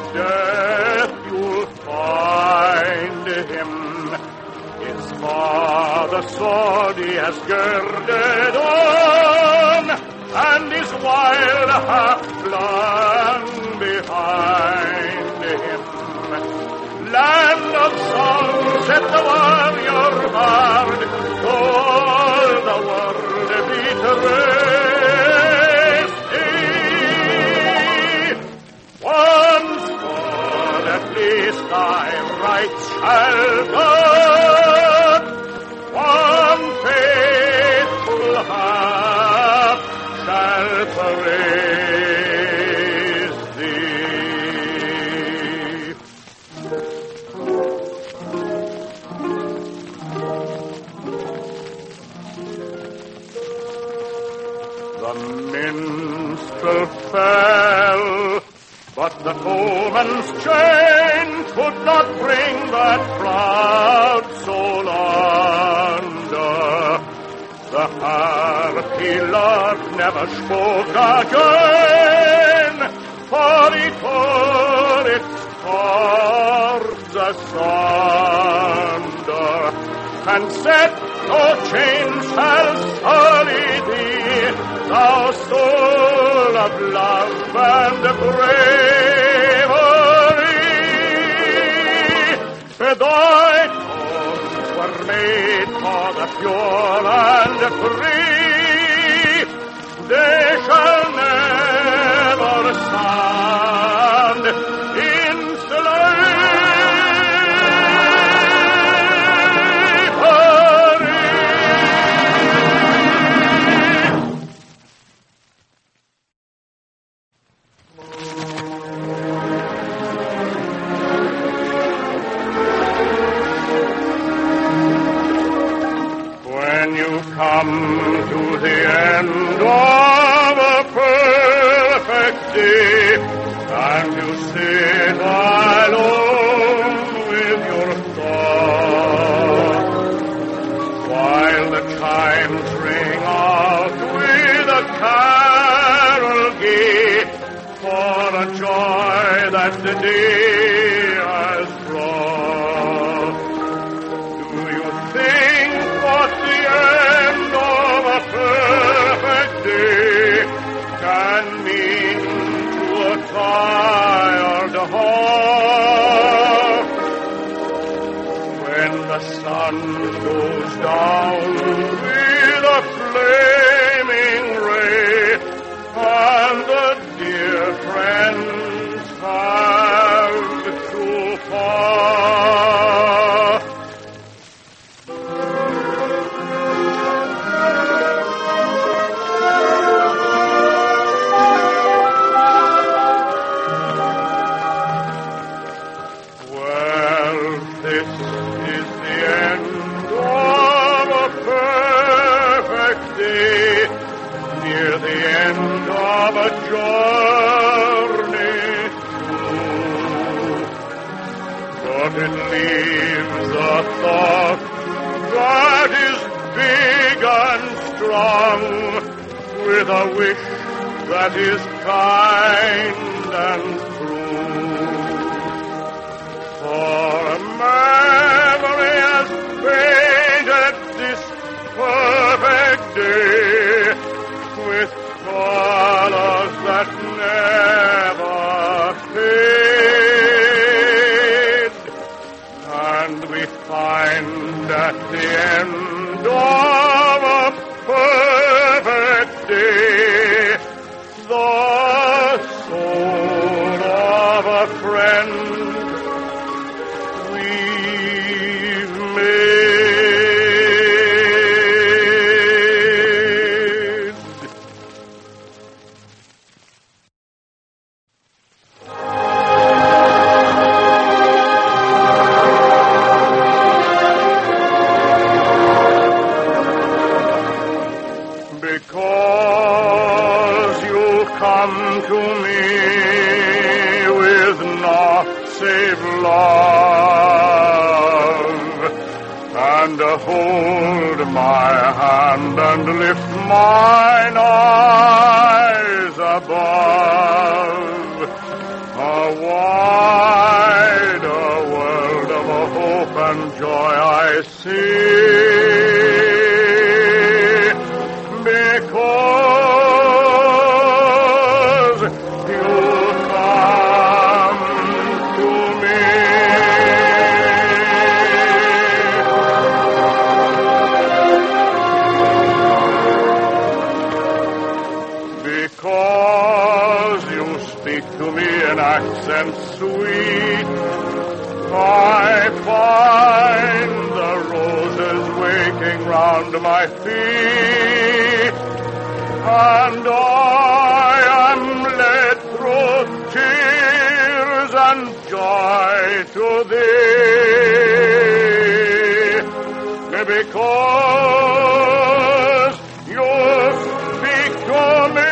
death you'll find him. It's for the sword he has girded on, and his wild half-blood behind him. Land of song, set the warrior bard, to all the world be trusty. Once more at least thy rights shall guard, one faithful heart shall praise thee. The minstrel fell, but the foeman's chain could not bring that proud soul under. The heart he loved never spoke again, for he tore its cords asunder, and said, no chain shall sully thee, thou soul of love and bravery. Thy bones were made for the pure and free. They shall never stand in slavery. Come to the end of a perfect day, and you sit alone with your thoughts, while the chimes ring out with a carol gay, for a joy that the day has brought. Do you think what the end of a perfect day can mean to a tired heart? When the sun goes down with a flaming ray, and the dear friends have to part. Near the end of a journey, but it leaves a thought that is big and strong, with a wish that is kind and true. For a memory has painted this perfect day with colors that never fade, and we find at the end of a perfect day the soul of a friend we've made. Because you come to me with naught save love, and hold my hand and lift mine eyes above. wide a world of hope and joy I see, because you come to me. Because you speak to me in accents sweet, I find the roses waking round my feet, and I am led through tears and joy to thee, because you speak to me.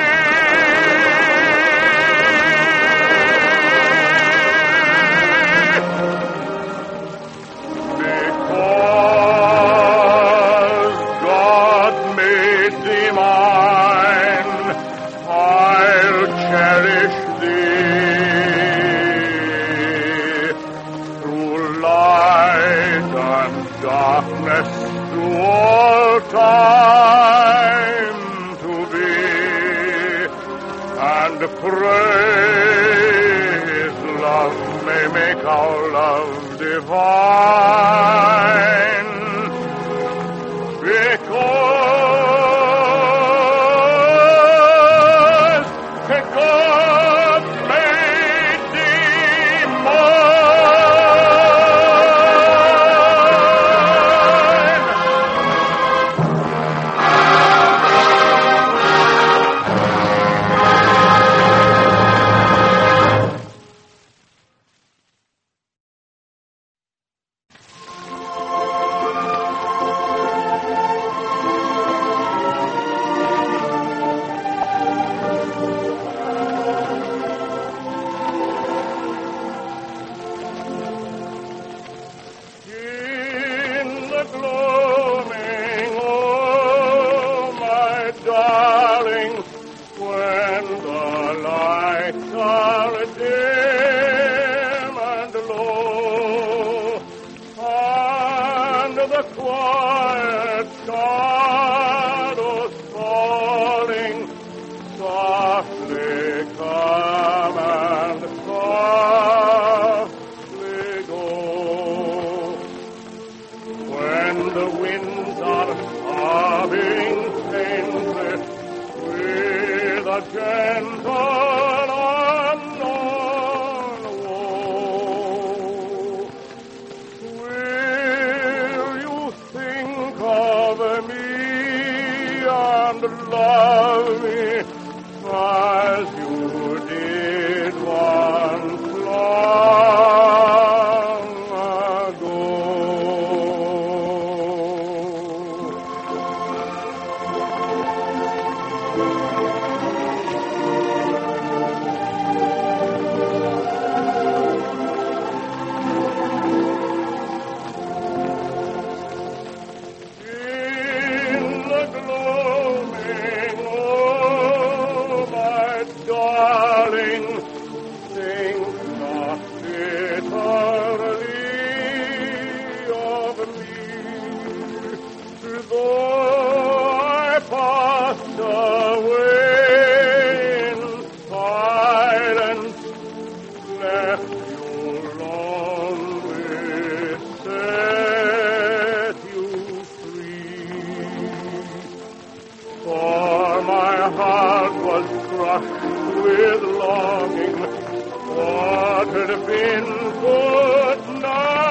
Darkness through all time to be, and pray His love may make our love divine, because God made thee gloaming, oh my darling, when the lights are dim and low, and the quiet shadows falling softly come and softly go. When the winds are sobbing faintly with a gentle unknown woe, will you think of me and love me as you did once long ago? Darling, think not bitterly of me, though I passed away in silence, left you lonely, set you free. For my heart was crushed with longing, what had been good night.